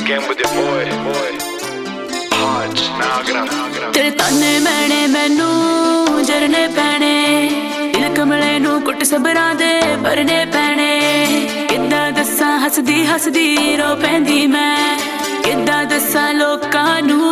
again with your boy. Hodge, Nagra. तेरे ताने मैने मैनू जरने पैने, दिल कमले नू कुट सबरां दे भरने पैने। किद्दां दस्सां हसदी हसदी रो पैंदी मैं, किद्दां दस्सां लोकां नू।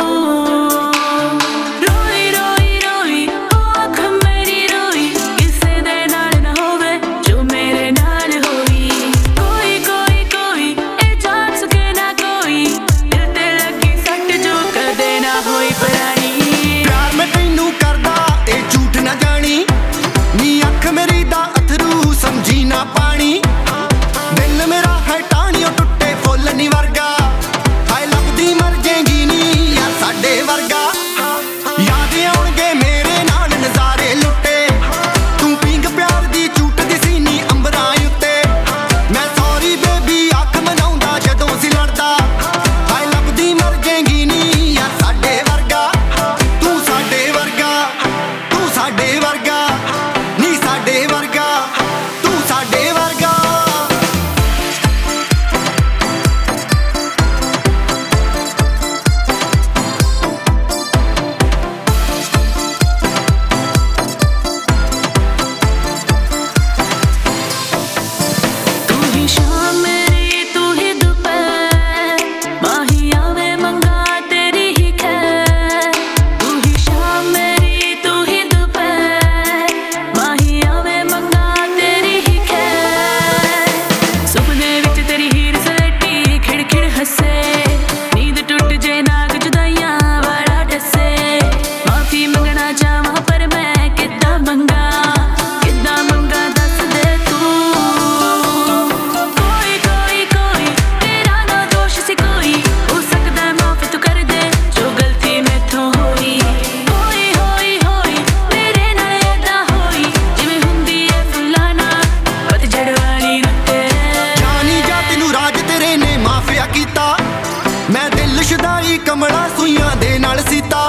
मैं दिल शुदाई कमला सुइयां दे नाल सीता,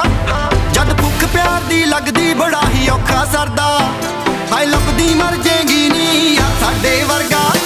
जद भुख प्यार दी लगदी बड़ा ही औखा सरदा। हाय लभदी मर जेगी नी यार साडे वर्गा।